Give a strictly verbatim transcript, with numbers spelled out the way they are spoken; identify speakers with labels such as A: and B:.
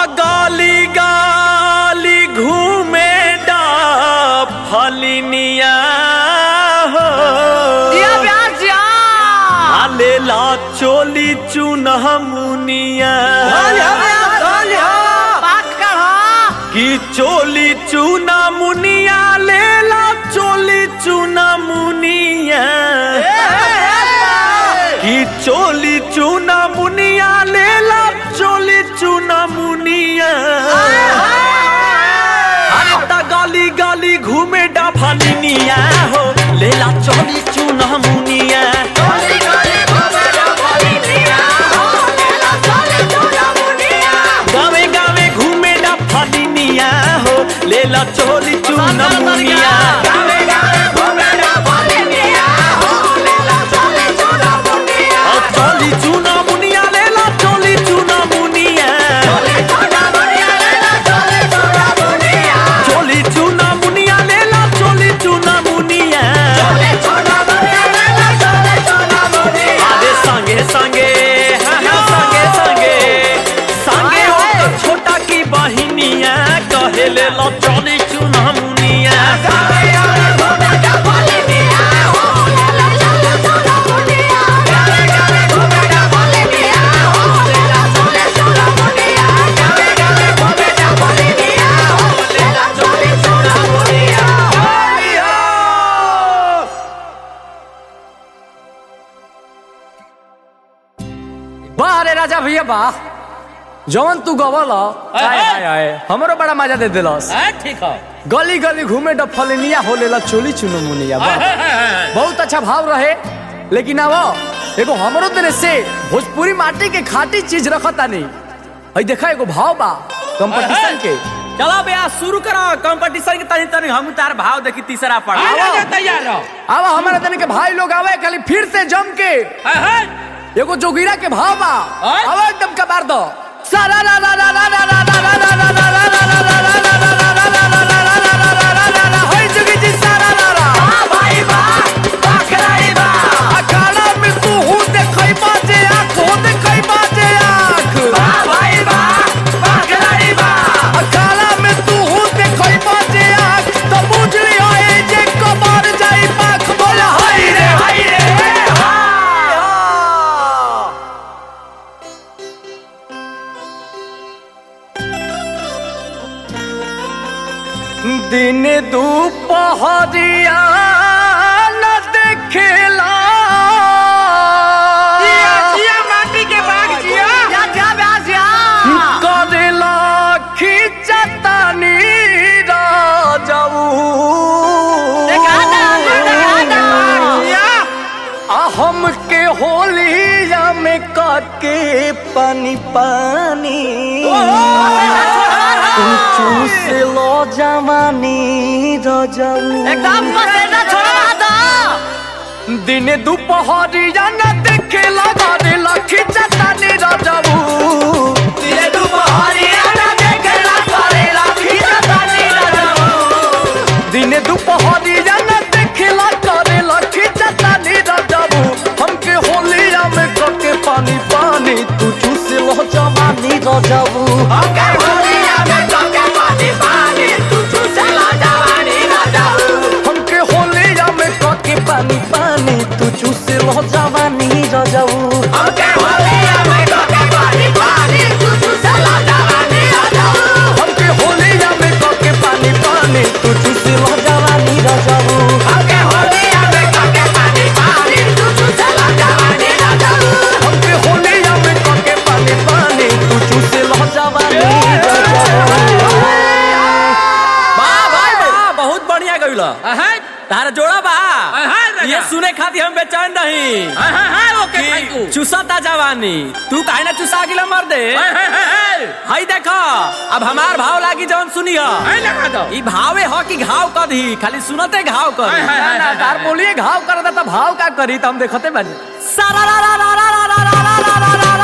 A: गाली गाली घूमे डा फलिनिया हो लेला चोली चुनह मुनिया कि चोली चूना मुनिया लेला चोली चूना मुनिया कि चोली चूना मुनिया लेला चोली चूना मुनिया अरे ता गाली गाली घूमे डा फलिनिया हो लेला चोली चूना मुनिया गावे गावे घूमे डा फलिनिया हो लेला चोली चूना मुनिया गावे गावे घूमे डा फलिनिया हो लेला चोली चूना मुनिया चोली चूना मुनिया लेला चोली चूना मुनिया चोली चूना मुनिया लेला चोली चूना मुनिया चोली चूना मुनिया लेला चोली चूना मुनिया चोली चूना मुनिया लेला चोली चूना मुनिया अरे संगे संगे हां हां संगे संगे संगे हो तो छोटा की बहिनिया कहे ले लो चोली चूना मुनिया गावे गावे घूमे डा फलिनिया हो लेला चोली चूना मुनिया गावे गावे घूमे डा फलिनिया हो लेला चोली चूना मुनिया गावे गावे घूमे डा फलिनिया हो लेला चोली चूना मुनिया
B: वाह रे राजा भैया वाह जवन तू गवल
A: हाय, हाय।
B: हमरो बड़ा मजा दे दिलस
A: ठीक है
B: गली गली घूमे ड फलनिया हो लेला चोली चुनो मुनिया वाह बहुत अच्छा भाव रहे लेकिन अब एगो हमरो तरह से भोजपुरी माटी के खाटी चीज रखता नहीं हई देखा एगो भाव बा कंपटीशन के
A: चलो भैया शुरू करो कंपटीशन के तनी तनी हम तार भाव देखी तीसरा पड़ा
C: तैयार रहो
B: अब हमारे तनी के भाई लोग आवे खाली फिर से जम के एगो जोगिरा के भाव बा
A: आय।
B: अब एकदम कबार दो सारा ला ला ला ला ला ला ला ला ला ला ला ला ला ला ला ला ला ला ला होय जोगी जी सारा ला ला हां भाई बा बकराई बा अखाड़ा में तू हूं देखई बाजे आंख हो देखई बाजे आंख हां भाई बा बकराई बा अखाड़ा में तू हूं देखई बाजे आंख तो बुझली होए जे कबार जाई पाख बोला हाय रे हाय रे हां दिन दोपहरिया न देखेला
C: माटी के बाग जिया
B: करेला खिंचतानी राजाऊ आ हमके होलिया में काके पानी पानी चूस लो जवानी रजाऊ
C: एकदम पसेना छोड़ा दो
B: दिन दोपहरिया न देखेला करेला खिंचतानी राजाऊ
C: दिने दुपहरिया न देखेला करेला खिंचतानी राजाऊ
B: दिन दोपहरिया न देखेला करेला खिंचतानी राजाऊ हमके होलिया में काके पानी पानी तू चूस लो जवानी रजाऊ
C: हमके होलिया में काके पानी पानी तू चूसला जवानी राजाऊ
B: हमके होलिया में काके पानी पानी तू चूस लो जवानी रजाऊ
C: हमके होलिया में काके पानी पानी तू चूसला जवानी राजाऊ
B: हमके होलिया में काके पानी पानी तू चूस लो जवानी रजाऊ
C: हमके होलिया में काके पानी पानी तू चूसला जवानी राजाऊ
B: हमके होलिया में काके पानी पानी तू चूस लो जवानी रजाऊ
A: वाह भाई वाह बहुत बढ़िया गइल तार जोड़ा बा ये सुने खातिर हम बेचैन नहीं
C: ओके थैंक यू
A: चुसाता जवानी तू काहे ना चुसा गिला मर दे हाय देखो अब हमार भाव लागी जवन सुनियो
C: लगा दो
A: ई भावे हो कि घाव कदी खाली सुनते घाव कर
B: तार बोलिए घाव कर देता भाव का करी त हम देखते बानी
A: सारा रा रा रा रा रा रा रा रा रा रा रा